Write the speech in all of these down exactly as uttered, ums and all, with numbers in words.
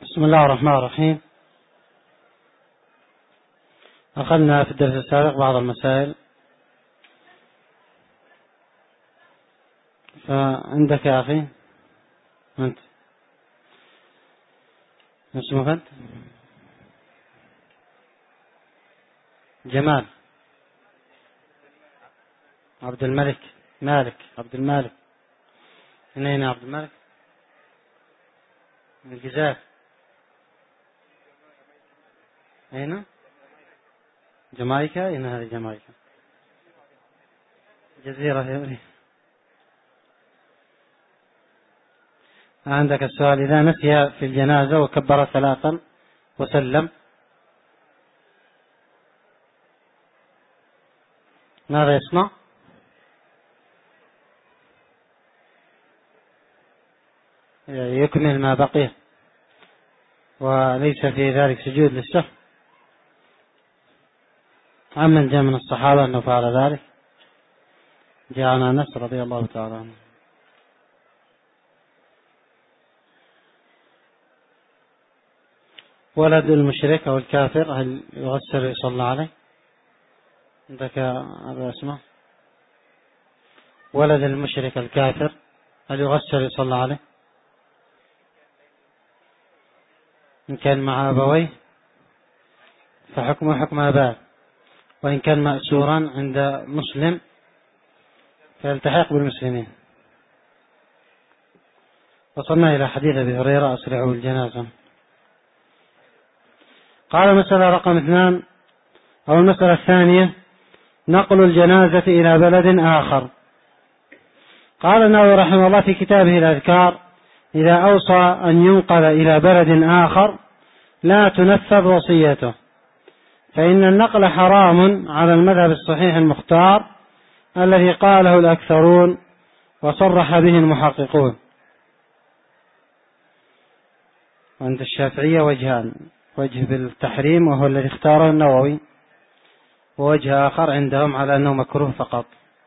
بسم الله الرحمن الرحيم. أخذنا في الدرس السابق بعض المسائل، فعندك يا أخي أنت اسمك أنت؟ جمال عبد الملك مالك عبد المالك. من أين عبد الملك؟ من الجزائر. أين؟ جامايكا. أين هذه جامايكا؟ جزيرة يوري. عندك السؤال: إذا نسي في الجنازة وكبر ثلاثا وسلم ماذا يصنع؟ يكمل ما بقي وليس في ذلك سجود للسهو. عمن جاء من الصحابة أنه فعل ذلك، جاء عن أنس رضي الله تعالى عنه. ولد المشرك أو الكافر هل يغسل ويصلى عليه؟ عندك أبا أسماء. ولد المشرك الكافر هل يغسل ويصلى عليه؟ إن كان مع أبويه فحكمه حكم أباه، وإن كان مأسورا عند مسلم فيلتحق بالمسلمين. وصلنا إلى حديث أبي هريرة: أسرعوا بالجنازة. قال مسألة رقم اثنان أو المسألة الثانية: نقل الجنازة إلى بلد آخر. قال النووي رحمه الله في كتابه الأذكار: إذا أوصى أن ينقل إلى بلد آخر لا تنفذ وصيته، فإن النقل حرام على المذهب الصحيح المختار الذي قاله الأكثرون وصرح به المحققون. وعند الشافعية وجهان: وجه بالتحريم وهو الذي اختاره النووي، ووجه آخر عندهم على أنه مكروه فقط.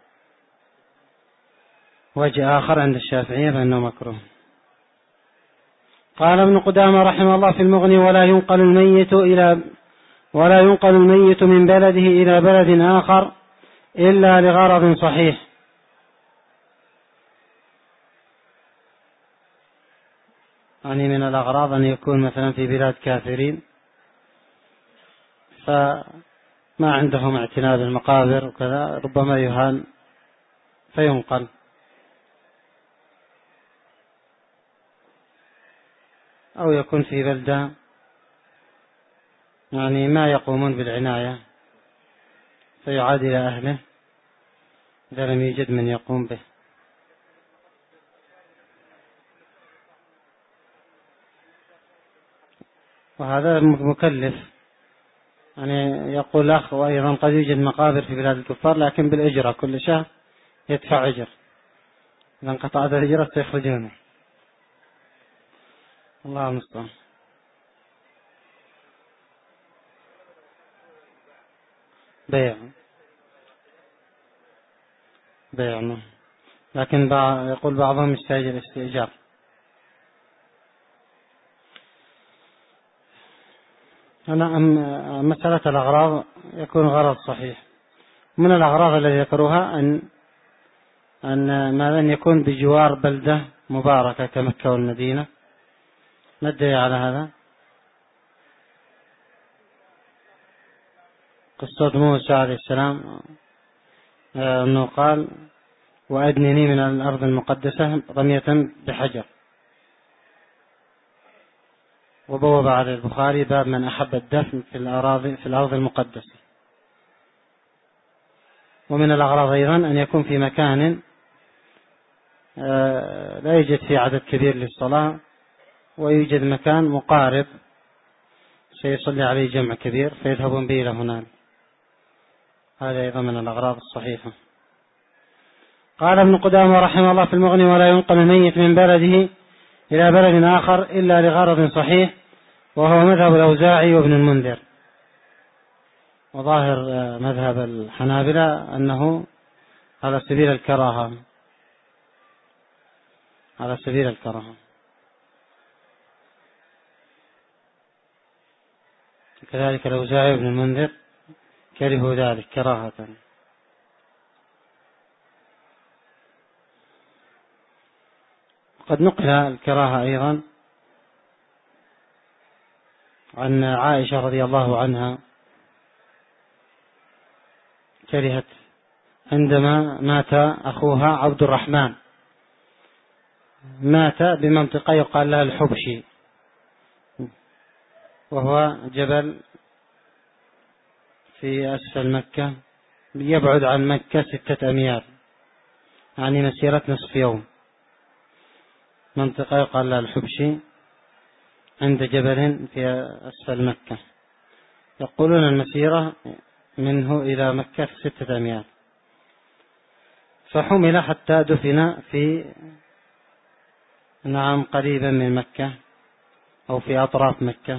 وجه آخر عند الشافعية بأنه مكروه. قال ابن قدامة رحمه الله في المغني: ولا ينقل الميت إلى ولا ينقل الميت من بلده إلى بلد آخر إلا لغرض صحيح. يعني من الأغراض أن يكون مثلا في بلاد كافرين فما عندهم اعتناء بالمقابر وكذا، ربما يهان فينقل. أو يكون في بلدة يعني ما يقومون بالعناية فيعاد إلى أهله إذا لم يوجد من يقوم به. وهذا مكلف. يعني يقول الأخ: وأيضا قد يوجد مقابر في بلاد الكفار لكن بالأجرة، كل شهر يدفع أجر، إذا انقطعت الأجرة سيخرجونه. الله المستعان. بيع بيع لكن يقول بعضهم يستأجر الاستئجار. أنا مسألة الأغراض يكون غرض صحيح. من الأغراض التي ذكروها أن أن ما أن يكون بجوار بلدة مباركة كمكة والمدينة. ما الدليل على هذا؟ قصة موسى عليه السلام أنه قال: وأدنني من الأرض المقدسة رمية بحجر. وبوب على البخاري باب من أحب الدفن في الأراضي في الأرض المقدسة. ومن الأغراض أيضا أن يكون في مكان لا يوجد فيه عدد كبير للصلاة، ويوجد مكان مقارب سيصلي عليه جمع كبير فيذهبون به إلى هناك. هذا أيضا من الأغراض الصحيحة. قال ابن قدامة رحمه الله في المغني: ولا ينقل الميت من بلده إلى بلد آخر إلا لغرض صحيح، وهو مذهب الأوزاعي وابن المنذر. وظاهر مذهب الحنابلة أنه على سبيل الكراهة على سبيل الكراهة كذلك الأوزاعي بن المنذر كرهوا ذلك كراهة. قد نقل الكراهة أيضا عن عائشة رضي الله عنها، كرهت عندما مات أخوها عبد الرحمن، مات بمنطقة يقال لها الحبشي، وهو جبل في أسفل مكة يبعد عن مكة ستة أميال، يعني مسيرة نصف يوم. منطقة يقال لها الحبشي عند جبل في أسفل مكة، يقولون المسيرة منه إلى مكة ستة أميال. فحمل حتى دفن في نعم قريبا من مكة أو في أطراف مكة.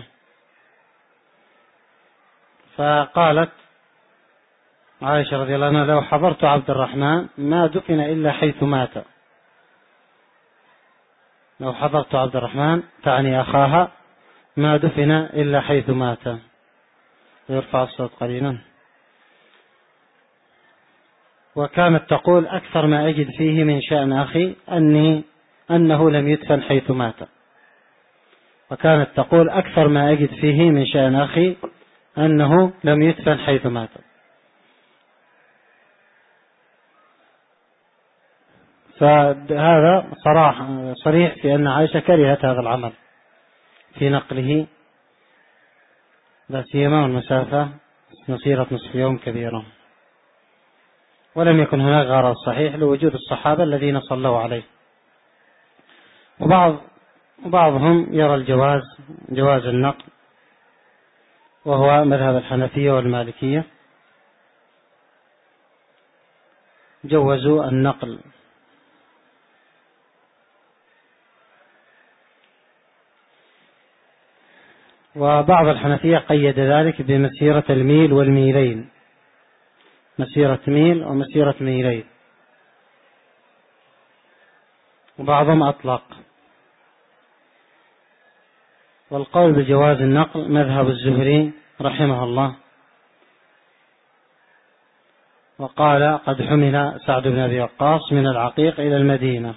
فقالت عائشة رضي الله عنها: لو حضرت عبد الرحمن ما دفن إلا حيث مات. لو حضرت عبد الرحمن تعني أخاها ما دفن إلا حيث مات. يرفع الصوت قليلا. وكانت تقول: أكثر ما أجد فيه من شأن أخي أني أنه لم يدفن حيث مات. وكانت تقول: أكثر ما أجد فيه من شأن أخي أنه لم يدفن حيث مات. فهذا صراح صريح في أن عائشة كرهت هذا العمل في نقله، لا سيما والمسافة مسيرة نصف يوم كبيرة. ولم يكن هناك غرض صحيح لوجود الصحابة الذين صلوا عليه. وبعض وبعضهم يرى الجواز جواز النقل، وهو مذهب الحنفية والمالكية، جوزوا النقل. وبعض الحنفية قيد ذلك بمسيرة الميل والميلين، مسيرة ميل ومسيرة ميلين، وبعضهم أطلق. والقول بجواز النقل مذهب الزهري رحمه الله، وقال: قد حمل سعد بن أبي وقاص من العقيق إلى المدينة.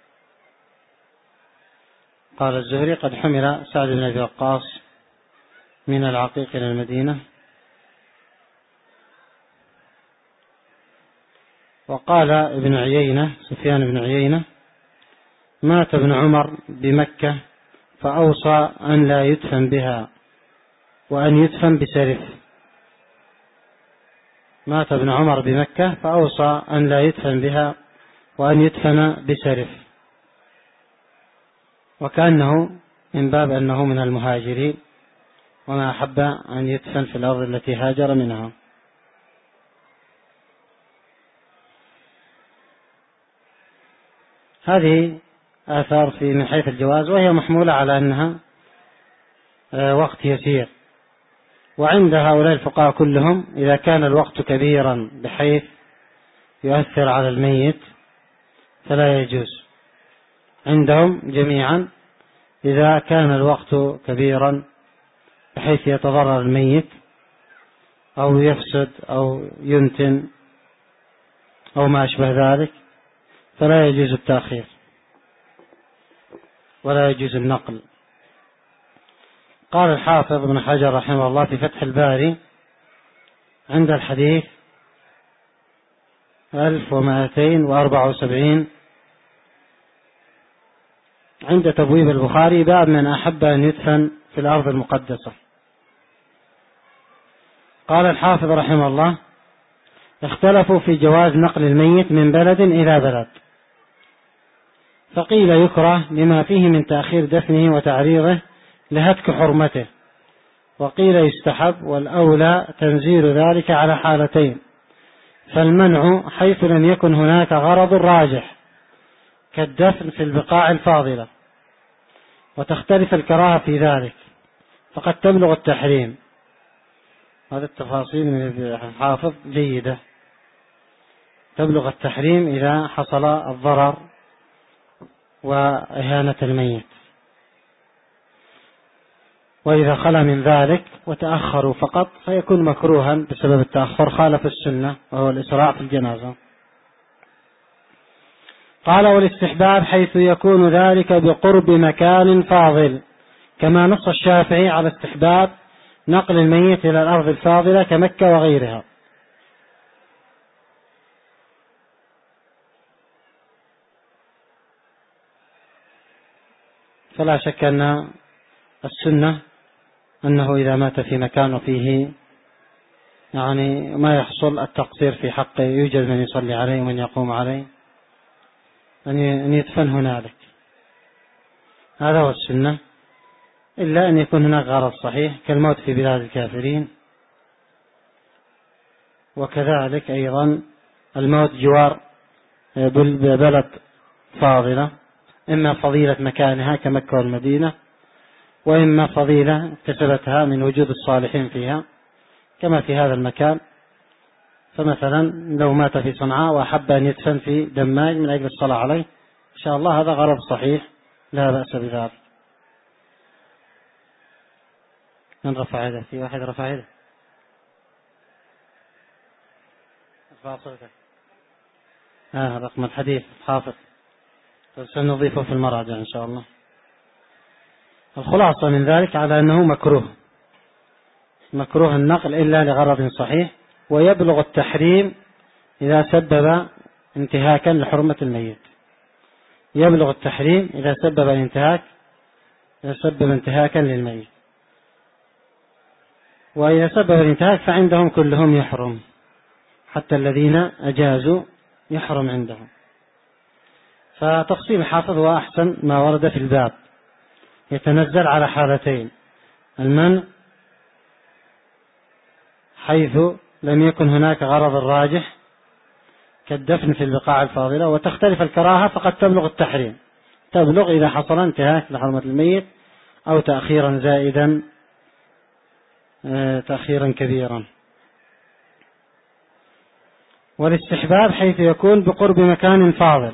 قال الزهري: قد حمل سعد بن أبي وقاص من العقيق إلى المدينة. وقال ابن عيينة سفيان بن عيينة: مات ابن عمر بمكة فأوصى أن لا يدفن بها وأن يدفن بسرف. مات ابن عمر بمكة فأوصى أن لا يدفن بها وأن يدفن بسرف، وكأنه من باب أنه من المهاجرين وما أحب أن يدفن في الأرض التي هاجر منها. هذه آثار في من حيث الجواز، وهي محمولة على أنها وقت يسير. وعند هؤلاء الفقهاء كلهم إذا كان الوقت كبيرا بحيث يؤثر على الميت فلا يجوز. عندهم جميعا إذا كان الوقت كبيرا بحيث يتضرر الميت أو يفسد أو ينتن أو ما أشبه ذلك فلا يجوز التأخير ولا يجوز النقل. قال الحافظ ابن حجر رحمه الله في فتح الباري عند الحديث ألف ومائتين وأربعة وسبعين عند تبويب البخاري: باب من أحب أن يدفن في الأرض المقدسة. قال الحافظ رحمه الله: اختلفوا في جواز نقل الميت من بلد إلى بلد، فقيل يكره لما فيه من تأخير دفنه وتعريضه لهتك حرمته، وقيل يستحب، والأولى تنزيل ذلك على حالتين: فالمنع حيث لم يكن هناك غرض راجح كالدفن في البقاع الفاضلة، وتختلف الكراهة في ذلك فقد تبلغ التحريم. هذه التفاصيل من الحافظ جيدة. تبلغ التحريم إذا حصل الضرر وإهانة الميت. وإذا خلا من ذلك وتأخروا فقط فيكون مكروها بسبب التأخر، خالف السنة وهو الإسراع في الجنازة. قال: والاستحباب حيث يكون ذلك بقرب مكان فاضل، كما نص الشافعي على استحباب نقل الميت إلى الأرض الفاضلة كمكة وغيرها. فلا شك أن السنة أنه إذا مات في مكان وفيه يعني ما يحصل التقصير في حقه، يوجد من يصلي عليه ومن يقوم عليه، أن يدفن هنالك، هذا هو السنة، إلا أن يكون هناك غرض صحيح كالموت في بلاد الكافرين، وكذلك أيضا الموت جوار بلد فاضلة، إما فضيلة مكانها كمكة والمدينة، وإما فضيلة اكتسبتها من وجود الصالحين فيها كما في هذا المكان. فمثلا لو مات في صنعاء وأحب أن يدفن في دماج من أجل الصلاة عليه، إن شاء الله هذا غرض صحيح لا بأس بذلك. من رفع يده؟ في واحد رفع يده؟ ارفع صوتك. آه رقم الحديث حافظ، سنضيفه في المراجع إن شاء الله. الخلاصة من ذلك على أنه مكروه، مكروه النقل إلا لغرض صحيح، ويبلغ التحريم إذا سبب انتهاكا لحرمة الميت، يبلغ التحريم إذا سبب الانتهاك إذا سبب انتهاكا للميت، وإذا سبب الانتهاك فعندهم كلهم يحرم، حتى الذين أجازوا يحرم عندهم. فتفصيل الحافظ هو أحسن ما ورد في الباب، يتنزل على حالتين: المنع حيث لم يكن هناك غرض راجح كالدفن في البقاع الفاضلة، وتختلف الكراهة فقد تبلغ التحريم، تبلغ إذا حصل انتهاك لحرمة الميت أو تأخيرا زائدا تأخيرا كبيرا. والاستحباب حيث يكون بقرب مكان فاضل،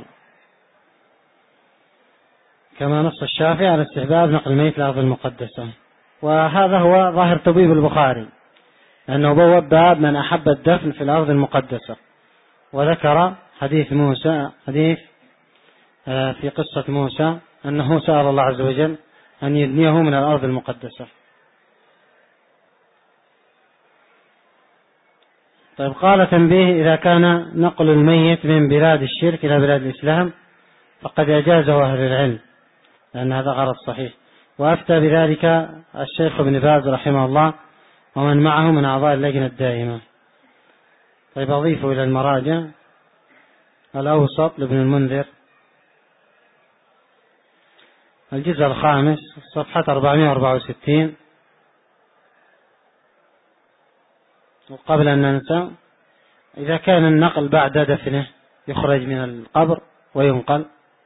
كما نص الشافعي على استحباب نقل الميت للأرض المقدسة، وهذا هو ظاهر طبيب البخاري، لأنه بواب باب من أحب الدفن في الأرض المقدسة، وذكر حديث موسى، حديث في قصة موسى أنه سأل الله عز وجل أن يدنيه من الأرض المقدسة. طيب، قال: تنبيه: إذا كان نقل الميت من بلاد الشرك إلى بلاد الإسلام فقد أجازه أهل العلم، لأن هذا غرض صحيح، وأفتى بذلك الشيخ ابن باز رحمه الله ومن معه من أعضاء اللجنة الدائمة. طيب، أضيفه إلى المراجع الأوسط لابن المنذر، الجزء الخامس صفحة أربعمائة وأربعة وستين. وقبل أن ننسى، إذا كان النقل بعد دفنه يخرج من القبر وينقل،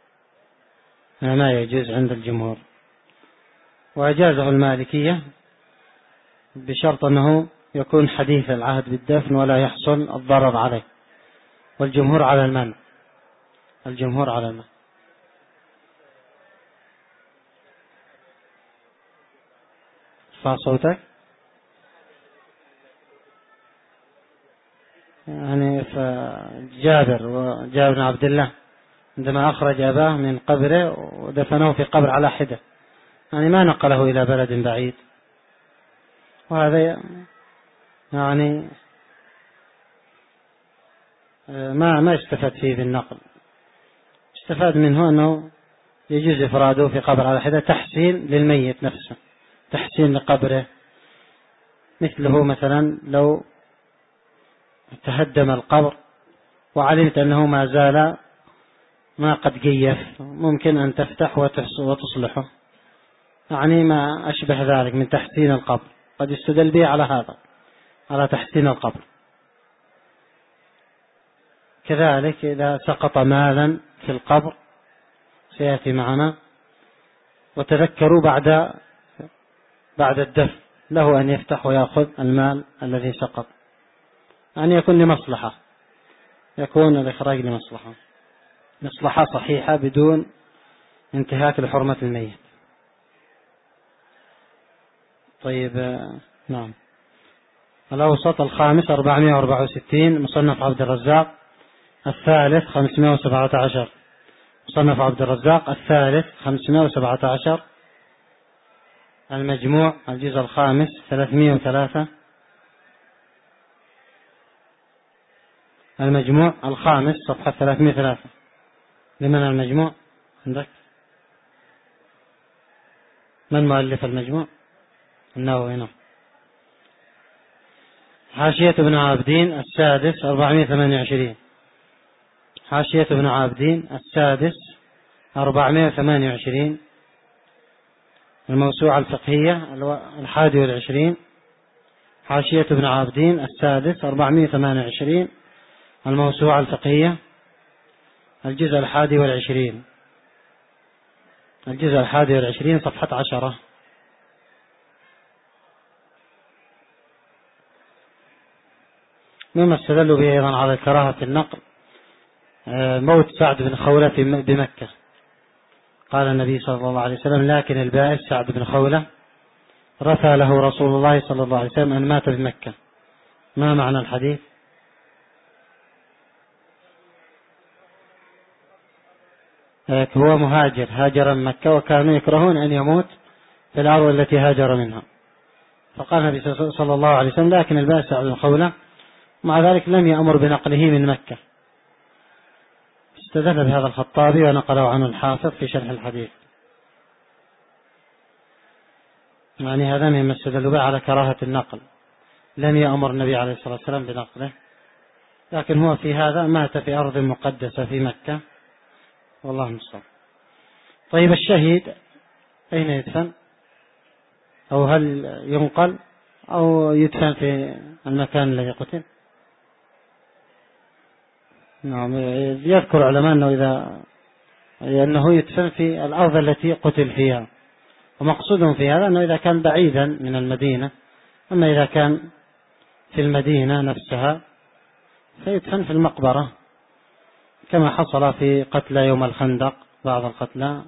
ما يجوز عند الجمهور، وأجازه المالكية بشرط أنه يكون حديث العهد بالدفن ولا يحصل الضرر عليه، والجمهور على المنع، الجمهور على المنع. ارفع صوتك. يعني فجابر وجابر بن عبد الله عندما أخرج أباه من قبره ودفنه في قبر على حدة، يعني ما نقله إلى بلد بعيد، وهذا يعني ما ما استفاد فيه بالنقل، استفاد منه أنه يجوز إفراده في قبر على حدة تحسين للميت نفسه، تحسين لقبره. مثله مثلا لو تهدم القبر وعلمت أنه ما زال ما قد جيف، ممكن أن تفتح وتصلحه، يعني ما أشبه ذلك من تحسين القبر، قد يستدل به على هذا، على تحسين القبر. كذلك إذا سقط مالا في القبر سيأتي معنا، وتذكروا بعد بعد الدفن له أن يفتح ويأخذ المال الذي سقط، أن يكون لمصلحة، يكون الإخراج لمصلحة، مصلحة صحيحة بدون انتهاك لحرمة الميت. طيب نعم. الأوسط الخامس أربعمائة وأربعة وستين مصنف عبد الرزاق. الثالث خمسمائة وسبعة عشر مصنف عبد الرزاق. الثالث خمسمائة وسبعة عشر. المجموع الجزء الخامس ثلاثمائة وثلاثة. المجموع الخامس صفحة ثلاثمائة وثلاثة. لمن المجموع عندك؟ من مؤلف المجموع؟ النووي. نعم. حاشية ابن عابدين السادس أربعمائة وثمانية وعشرين. حاشية ابن عابدين السادس أربعمائة وثمانية وعشرين. الموسوعة الفقهية الحادي والعشرين. حاشية ابن عابدين السادس أربعمائة وثمانية وعشرين. الموسوعة الفقهية الجزء الحادي والعشرين. الجزء الحادي والعشرين صفحة عشرة. مما استدلوا به أيضا على كراهة النقل موت سعد بن خولة بمكة. قال النبي صلى الله عليه وسلم: لكن البائس سعد بن خولة رثى له رسول الله صلى الله عليه وسلم أن مات بمكة. ما معنى الحديث؟ هو مهاجر، هاجر من مكة، وكانوا يكرهون أن يموت في الأرض التي هاجر منها. فقال النبي صلى الله عليه وسلم: لكن البائس سعد بن خولة، مع ذلك لم يأمر بنقله من مكة. استدل بهذا الخطابي ونقله عنه الحافظ في شرح الحديث. يعني هذا مما استدل به على كراهة النقل. لم يأمر النبي عليه الصلاة والسلام بنقله، لكن هو في هذا مات في أرض مقدسة في مكة، والله المستعان. طيب الشهيد أين يدفن؟ أو هل ينقل أو يدفن في المكان الذي قتل؟ نعم. يذكر علماء أنه إذا أنه يدفن في الأرض التي قتل فيها، ومقصودهم في هذا أنه إذا كان بعيدا من المدينة. أما إذا كان في المدينة نفسها فيدفن في المقبرة، كما حصل في قتلى يوم الخندق. بعض القتلى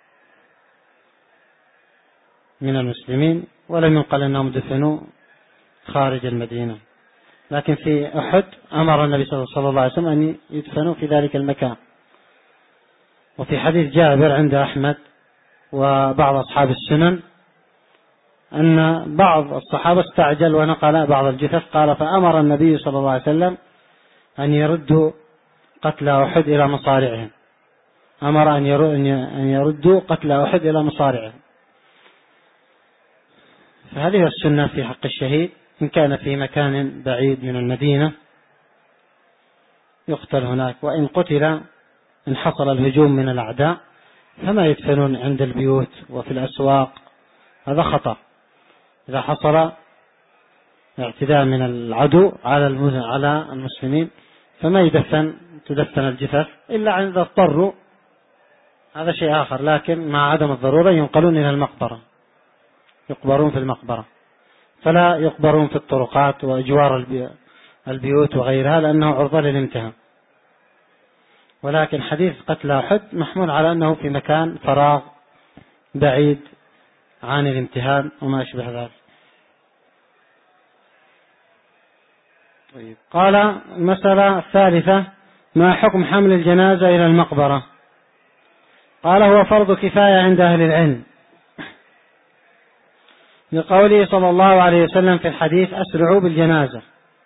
من المسلمين ولم ينقل أنهم دفنوا خارج المدينة، لكن في أحد أمر النبي صلى الله عليه وسلم أن يدفنوا في ذلك المكان. وفي حديث جابر عند أحمد وبعض أصحاب السنن أن بعض الصحابة استعجل ونقل بعض الجثث، قال: فأمر النبي صلى الله عليه وسلم أن يردوا قتلى أحد إلى مصارعهم. أمر أن يردوا قتلى أحد إلى مصارعهم. فهذه السنة في حق الشهيد، إن كان في مكان بعيد من المدينة يقتل هناك، وإن قتل إن حصل الهجوم من الأعداء فما يدفنون عند البيوت وفي الأسواق، هذا خطأ. إذا حصل اعتداء من العدو على المسلمين فما يدفن تدفن الجثث إلا عند اضطروا، هذا شيء آخر. لكن مع عدم الضرورة ينقلون إلى المقبرة، يقبرون في المقبرة، فلا يقبرون في الطرقات وأجوار البيوت وغيرها، لأنه عرضة للامتهان. ولكن حديث قتل أحد محمول على أنه في مكان فراغ بعيد عن الامتهان وما أشبه ذلك. طيب. قال المسألة الثالثة: ما حكم حمل الجنازة إلى المقبرة؟ قال: هو فرض كفاية عند أهل العلم، لقوله صلى الله عليه وسلم في الحديث: أسرعوا بالجنازة،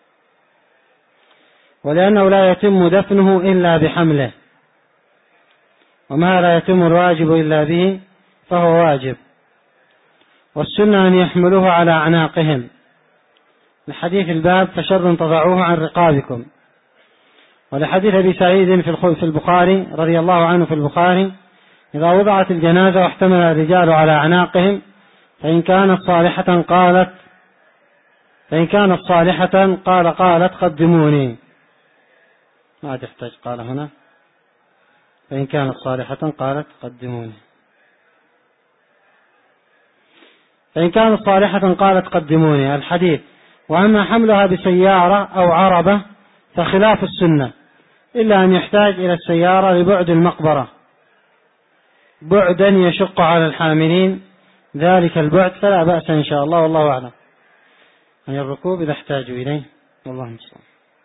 ولأنه لا يتم دفنه إلا بحمله، وما لا يتم الواجب إلا به فهو واجب، والسنة أن يحملوه على أعناقهم، لحديث الباب: فشر تضعوه عن رقابكم. ولحديث أبي سعيد في البخاري رضي الله عنه في البخاري: إذا وضعت الجنازة واحتمل الرجال على أعناقهم فإن كانت صالحة قالت فإن كانت صالحة قال قالت قدموني. ما تحتاج قال هنا. فإن كانت صالحة قالت قدموني. فإن كانت صالحة قالت قدموني الحديث. وأما حملها بسيارة أو عربة فخلاف السنة، إلا أن يحتاج إلى السيارة لبعد المقبرة بعدا يشق على الحاملين ذلك البعد فلا بأس إن شاء الله، والله أعلم، عن الركوب إذا احتاجوا إليه، والله المستعان.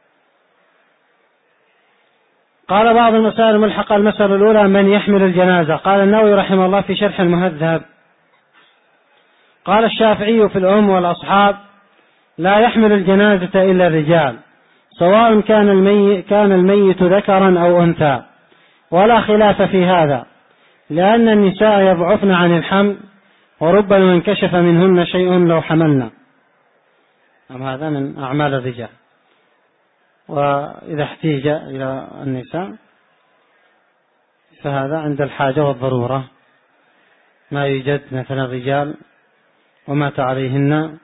قال بعض المسائل الملحقة: المسألة الأولى من يحمل الجنازة. قال النووي رحمه الله في شرح المهذب: قال الشافعي في الأم والأصحاب: لا يحمل الجنازة إلا الرجال، سواء كان الميت, كان الميت ذكرا أو أنثى، ولا خلاف في هذا، لأن النساء يضعفن عن الحمل، وربما انكشف منهن شيء لو حملنا. أما هذا من أعمال الرجال، وإذا احتيج إلى النساء فهذا عند الحاجة والضرورة، ما يوجد مثلا الرجال ومات عليهن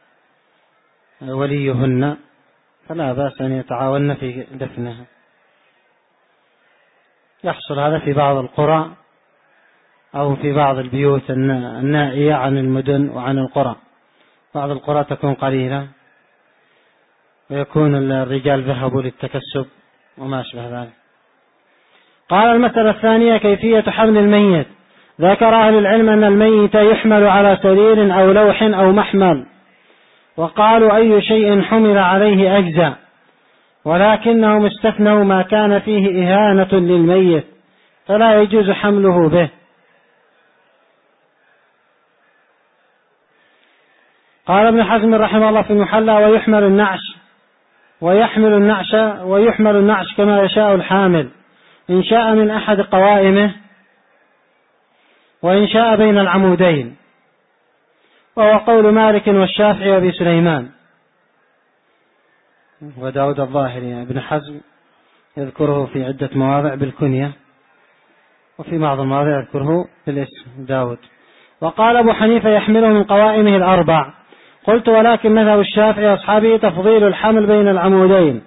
وليهن فلا بأس أن يتعاون في دفنها. يحصل هذا في بعض القرى أو في بعض البيوت النائية عن المدن وعن القرى. بعض القرى تكون قليلة ويكون الرجال ذهبوا للتكسب وما أشبه ذلك. قال المسألة الثانية: كيفية حمل الميت. ذكر أهل العلم أن الميت يحمل على سرير أو لوح أو محمل، وقالوا أي شيء حمل عليه أجزاء، ولكنهم استثنوا ما كان فيه إهانة للميت فلا يجوز حمله به. قال ابن حزم رحمه الله في المحلى: ويحمل النعش ويحمل النعش ويحمل النعش كما يشاء الحامل، إن شاء من أحد قوائمه وإن شاء بين العمودين، وهو قول مالك والشافعي وابي سليمان وداود الظاهري. ابن حزم يذكره في عدة مواضع بالكنية، وفي بعض المواضع يذكره بالاسم داود. وقال أبو حنيفة: يحمله من قوائمه الأربع. قلت: ولكن مذهب الشافعي وأصحابه تفضيل الحمل بين العمودين،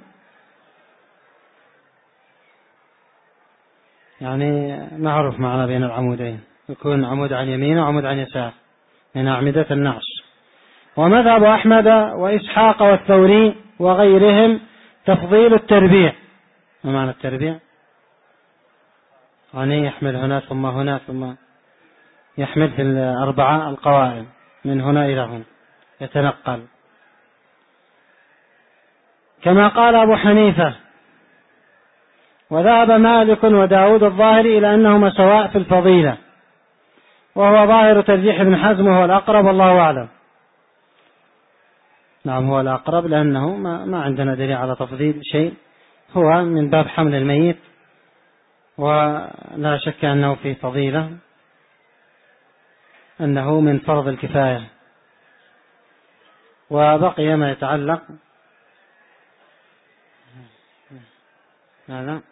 يعني معروف معنا بين العمودين، يكون عمود عن يمين وعمود عن يسار من أعمدة النعش. ومذهب أحمد وإسحاق والثوري وغيرهم تفضيل التربيع. ما معنى التربيع؟ يعني يحمل هنا ثم هنا ثم يحمل في الأربعة القوائم من هنا إلى هنا يتنقل، كما قال أبو حنيفة. وذهب مالك وداود الظاهري إلى أنهما سواء في الفضيلة، وهو ظاهر ترجيح ابن حزم وهو الأقرب، والله أعلم. نعم هو الأقرب، لأنه ما, ما عندنا دليل على تفضيل شيء، هو من باب حمل الميت، ولا شك أنه في فضيلة، أنه من فرض الكفاية. وبقي ما يتعلق هذا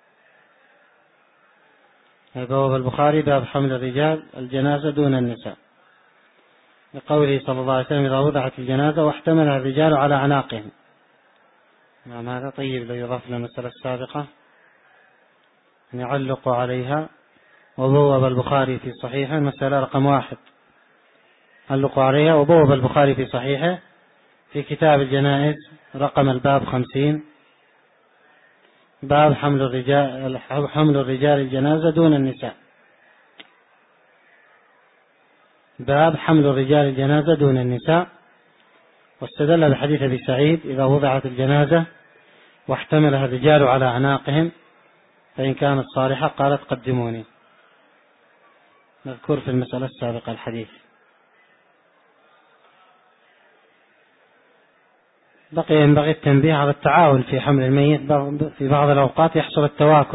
باب البخاري: باب حمل الرجال الجنازة دون النساء، لقوله صلى الله عليه وسلم: إذا وضعت الجنازة واحتملها الرجال على أعناقهم. نعم هذا طيب لو يضاف للمسألة السابقة أن يعلقوا عليها. وبوب البخاري في صحيحه مسألة رقم واحد، علقوا عليها. وبوب البخاري في صحيحه في كتاب الجنائز رقم الباب خمسين: باب حمل الرجال حمل الرجال الجنازة دون النساء. باب حمل الرجال الجنازة دون النساء. واستدل بحديث أبي سعيد: إذا وضعت الجنازة واحتملها الرجال على أعناقهم فإن كانت صالحة قالت قدموني. مذكور في المسألة السابقة الحديث. بقي ينبغي التنبيه على التعاون في حمل الميت. في بعض الأوقات يحصل التواكل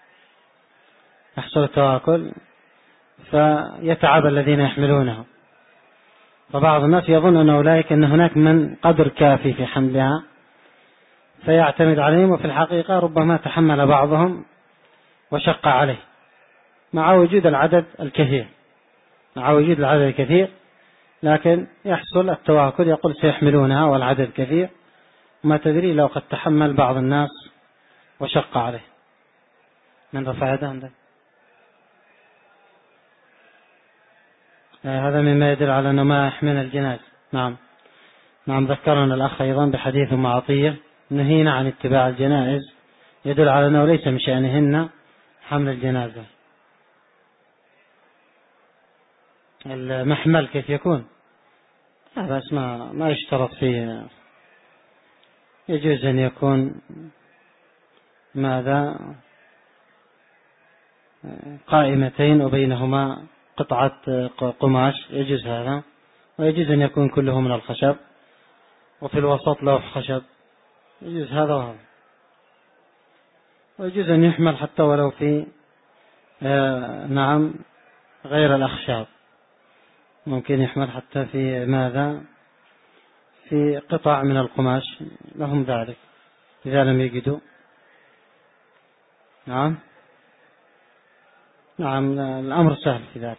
يحصل التواكل فيتعب الذين يحملونه، فبعض الناس يظن أن أولئك أن هناك من قدر كافي في حملها فيعتمد عليهم، وفي الحقيقة ربما تحمل بعضهم وشق عليه مع وجود العدد الكثير مع وجود العدد الكثير لكن يحصل التواكل، يقول سيحملونها والعدد كثير، ما تدري لو قد تحمل بعض الناس وشق عليه. من رفع يده عندك؟ هذا مما يدل على أنه ما يحمل الجنازة. نعم نعم ذكرنا الأخ أيضا بحديث أم عطية: نهينا عن اتباع الجنائز، يدل على أنه ليس من شأنهن حمل الجنازة. المحمل كيف يكون؟ لا بس ما ما يشترط فيه، يجوز أن يكون ماذا قائمتين وبينهما قطعة قماش، يجوز هذا، ويجوز أن يكون كله من الخشب وفي الوسط لوح خشب، يجوز هذا وهذا، ويجوز أن يحمل حتى ولو في آه نعم غير الأخشاب، ممكن يحمل حتى في ماذا في قطع من القماش لهم ذلك إذا لم يجدوا. نعم نعم الأمر سهل في ذلك.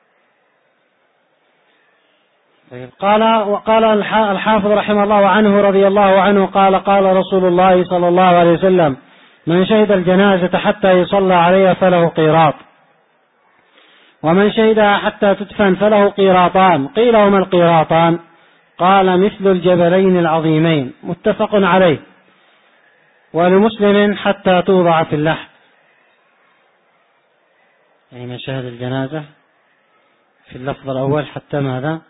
قال وقال الحافظ رحمه الله عنه رضي الله عنه قال قال رسول الله صلى الله عليه وسلم: من شهد الجنازة حتى يصلى عليها فله قيراط، ومن شهدها حتى تدفن فله قيراطان. قيل وما القيراطان؟ قال: مثل الجبلين العظيمين. متفق عليه. ولمسلم: حتى توضع في اللحد، يعني من شهد الجنازة في اللفظ الأول حتى ماذا؟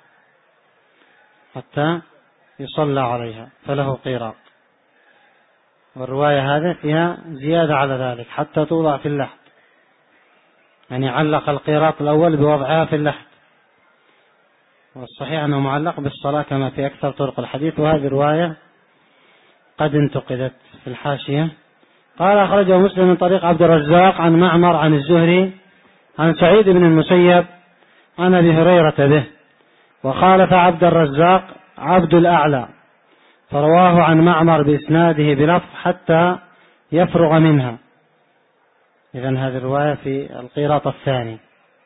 حتى يصلى عليها فله قيراط. والرواية هذه فيها زيادة على ذلك، حتى توضع في اللحد، يعني علق القيراط الأول بوضعها في اللحد، والصحيح أنه معلق بالصلاة كما في أكثر طرق الحديث. وهذه رواية قد انتقدت في الحاشية. قال: أخرجه مسلم من طريق عبد الرزاق عن معمر عن الزهري عن سعيد بن المسيب عن أبي هريرة به، وخالف عبد الرزاق عبد الأعلى فرواه عن معمر بإسناده بلفظ حتى يفرغ منها. إذن هذه الرواية في القيراط الثاني.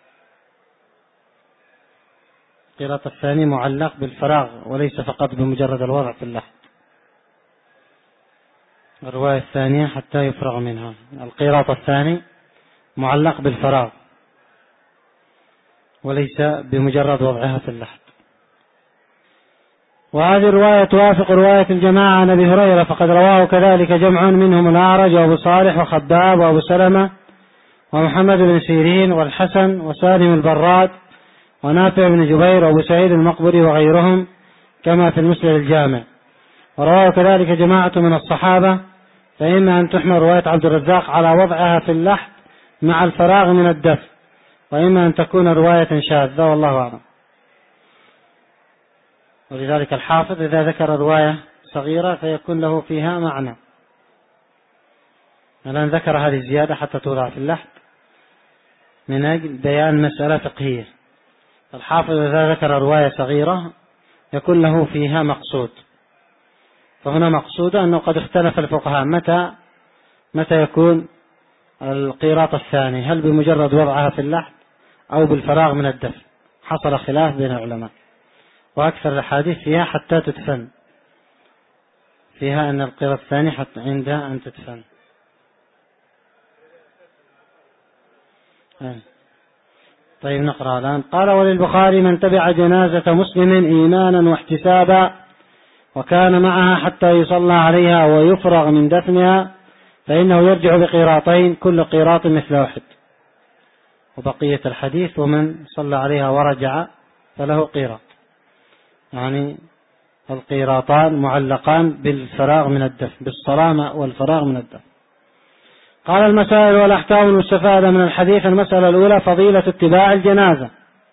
القيراط الثاني معلق بالفراغ وليس فقط بمجرد الوضع في اللحد. الرواية الثانية حتى يفرغ منها. القيراط الثاني معلق بالفراغ وليس بمجرد وضعها في اللحد. وهذه الرواية توافق رواية الجماعة عن أبي هريرة، فقد رواه كذلك جمع منهم الأعرج وأبو صالح وخباب وأبو سلمة ومحمد بن سيرين والحسن وسالم البراد ونافع بن جبير وأبو سعيد المقبري وغيرهم كما في المسند الجامع. ورواه كذلك جماعة من الصحابة، فإما أن تحمل رواية عبد الرزاق على وضعها في اللحد مع الفراغ من الدفن، وإما أن تكون رواية شاذة، والله أعلم. ولذلك الحافظ إذا ذكر رواية صغيرة فيكون له فيها معنى. الآن ذكر هذه الزيادة حتى توضع في اللحد من أجل بيان مسألة فقهية. الحافظ إذا ذكر رواية صغيرة يكون له فيها مقصود، فهنا مقصود أنه قد اختلف الفقهاء متى متى يكون القيراط الثاني، هل بمجرد وضعها في اللحد أو بالفراغ من الدفن؟ حصل خلاف بين العلماء، وأكثر الحديث فيها حتى تدفن، فيها أن القيراط الثاني حتى عند أن تدفن. طيب نقرأ الآن. قال: وللبخاري: من تبع جنازة مسلم إيمانا واحتسابا وكان معها حتى يصلى عليها ويفرغ من دفنها فإنه يرجع بقيراطين، كل قيراط مثل أحد. وبقية الحديث: ومن صلى عليها ورجع فله قيراط، يعني القيراطان معلقان بالفراغ من الدفن، بالصلاة والفراغ من الدفن. قال: المسائل والأحكام المستفادة من الحديث. المسألة الأولى: فضيلة اتباع الجنازة.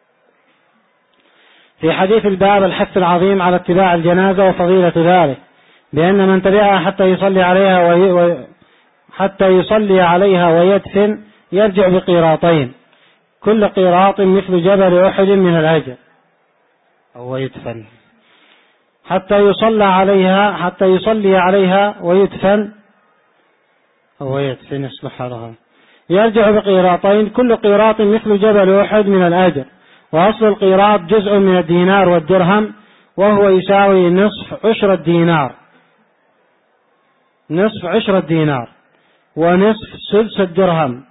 في حديث الباب الحث العظيم على اتباع الجنازة وفضيلة ذلك، بأن من تبعها حتى يصلي عليها وي... حتى يصلي عليها ويدفن يرجع بقيراطين، كل قيراط مثل جبل أحد من الأجر، أو يدفن حتى يصلى عليها حتى يصلي عليها ويدفن أو يدفن يصلح لها، يرجع بقيراطين، كل قيراط مثل جبل أحد من الأجر. وأصل القيراط جزء من الدينار والدرهم، وهو يساوي نصف عشر الدينار، نصف عشر الدينار ونصف سدس الدرهم.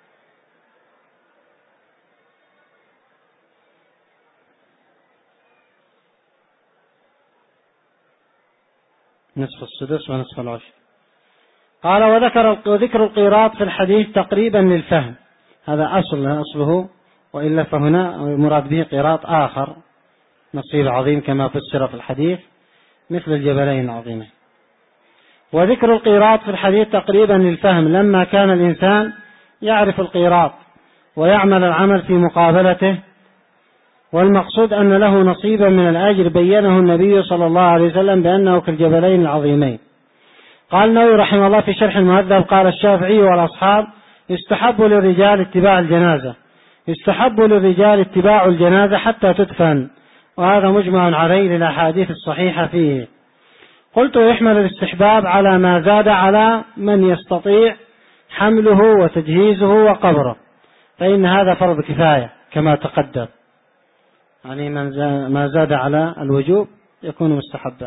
نصف السدس ونصف العشر. قال: وذكر وذكر القيراط في الحديث تقريبا للفهم، هذا أصل أصله وإلا فهنا المراد به قيراط آخر نصيب عظيم كما فسر في الحديث مثل الجبلين العظيمين. وذكر القيراط في الحديث تقريبا للفهم لما كان الإنسان يعرف القيراط ويعمل العمل في مقابلته، والمقصود أن له نصيبا من الأجر بينه النبي صلى الله عليه وسلم بأنه كالجبلين العظيمين. قال النووي رحمه الله في شرح المهذب قال الشافعي والأصحاب يستحب للرجال اتباع الجنازة يستحب للرجال اتباع الجنازة حتى تدفن، وهذا مجمع عليه للأحاديث الصحيحة فيه. قلت يحمل الاستحباب على ما زاد على من يستطيع حمله وتجهيزه وقبره، فإن هذا فرض كفاية كما تقدم، يعني ما زاد على الوجوب يكون مستحبا.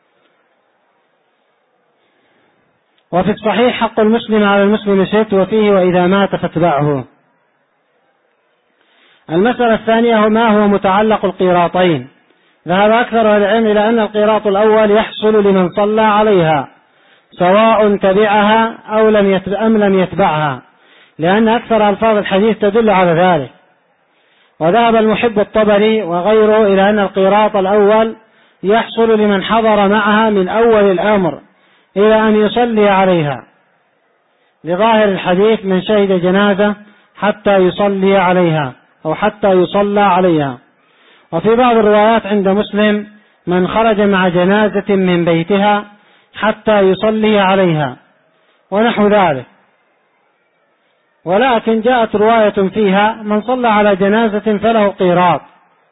وفي الصحيح حق المسلم على المسلم ست، وفيه وإذا مات فاتبعه. المسألة الثانية ما هو متعلق القيراطين. ذهب أكثر العلم إلى أن القيراط الأول يحصل لمن صلى عليها سواء تبعها أو لم أم لم يتبعها، لأن أكثر ألفاظ الحديث تدل على ذلك. وذهب المحب الطبري وغيره إلى أن القيراط الأول يحصل لمن حضر معها من أول الأمر إلى أن يصلي عليها، لظاهر الحديث من شهد جنازة حتى يصلي عليها أو حتى يصلى عليها. وفي بعض الروايات عند مسلم من خرج مع جنازة من بيتها حتى يصلي عليها ونحو ذلك. ولكن جاءت رواية فيها من صلى على جنازة فله قيراط.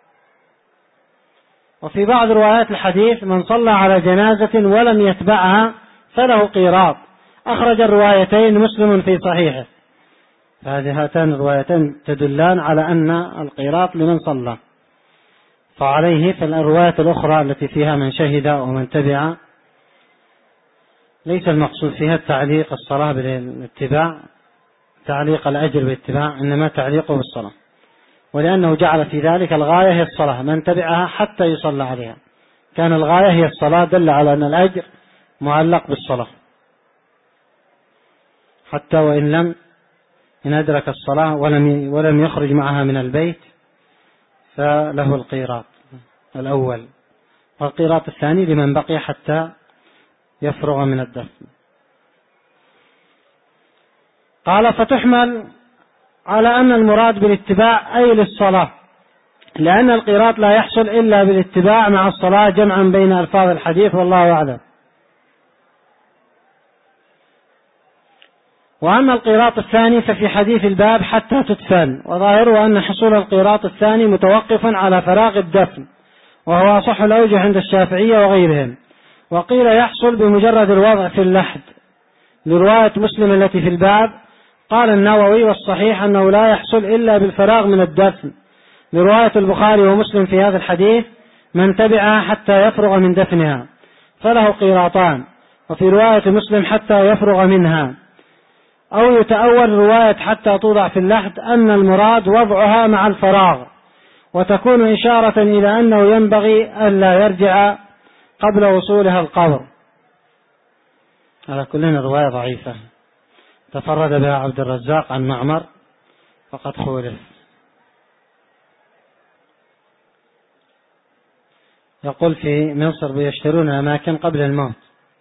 وفي بعض روايات الحديث من صلى على جنازة ولم يتبعها فله قيراط. أخرج الروايتين مسلم في صحيحه، فهذه هاتان الروايتين تدلان على أن القيراط لمن صلى. فعليه في الروايات الأخرى التي فيها من شهد ومن تبع ليس المقصود فيها تعليق الصلاة بالاتباع، تعليق الأجر بالاتباع، إنما تعليقه بالصلاة، ولأنه جعل في ذلك الغاية هي الصلاة، من تبعها حتى يصلى عليها، كان الغاية هي الصلاة، دل على أن الأجر معلق بالصلاة، حتى وإن لم إن أدرك الصلاة ولم ولم يخرج معها من البيت فله القيراط الأول، والقيراط الثاني لمن بقي حتى يفرغ من الدفن. قال فتحمل على أن المراد بالاتباع أي للصلاة، لأن القيراط لا يحصل إلا بالاتباع مع الصلاة جمعا بين ألفاظ الحديث، والله أعلم. وأما القيراط الثاني ففي حديث الباب حتى تدفن، وظاهره أن حصول القيراط الثاني متوقف على فراغ الدفن، وهو أصح الأوجه عند الشافعية وغيرهم. وقيل يحصل بمجرد الوضع في اللحد لرواية مسلم التي في الباب. قال النووي والصحيح أنه لا يحصل إلا بالفراغ من الدفن لرواية البخاري ومسلم في هذا الحديث من تبعها حتى يفرغ من دفنها فله قيراطان، وفي رواية مسلم حتى يفرغ منها. أو يتأول رواية حتى توضع في اللحد أن المراد وضعها مع الفراغ، وتكون إشارة إلى أنه ينبغي ألا يرجع قبل وصولها القبر. على كلنا رواية ضعيفة تفرد بها عبد الرزاق عن معمر فقد خولف. يقول في مصر بيشترون أماكن قبل الموت،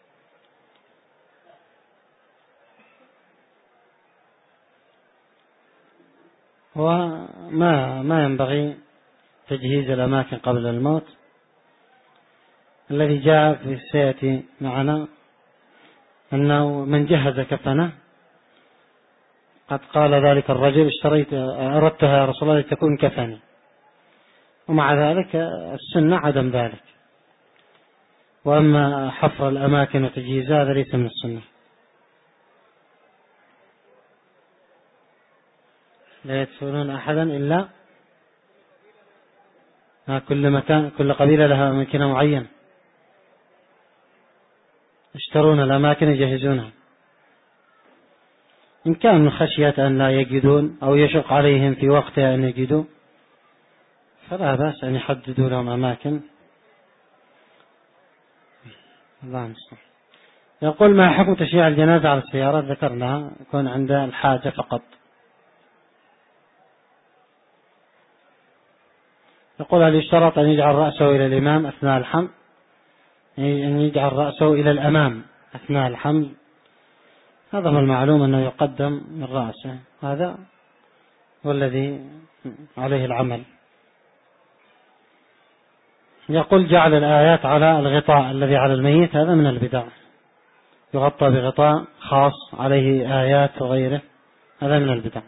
وما ما ينبغي تجهيز الأماكن قبل الموت. الذي جاء في سيأتي معنا أنه من جهز كفنه قد قال ذلك الرجل اشتريت أردتها يا رسول الله لتكون كفني، ومع ذلك السنة عدم ذلك. وأما حفر الأماكن وتجهيزها هذا ليس من السنة. لا يدفنون أحدا إلا كل مكان، كل قبيلة لها أماكن معينة، يشترون الأماكن يجهزونها. إن كان من خشية أن لا يجدون أو يشق عليهم في وقتها أن يجدوا فلا بأس أن يحددوا لهم أماكن. الله المستعان. يقول ما حكم تشييع الجنازة على السيارات؟ ذكرناها، يكون عند الحاجة فقط. يقول هل يشترط أن يجعل رأسه إلى الإمام أثناء الحمل، أن يجعل رأسه إلى الأمام أثناء الحمل؟ هذا هو المعلوم أنه يقدم من رأسه، هذا هو الذي عليه العمل. يقول جعل الآيات على الغطاء الذي على الميت هذا من البدع، يغطى بغطاء خاص عليه آيات وغيره، هذا من البدع.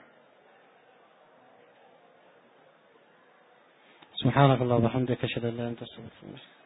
سبحانك اللهم وبحمدك أشهد أن لا إله إلا أنت أستغفرك.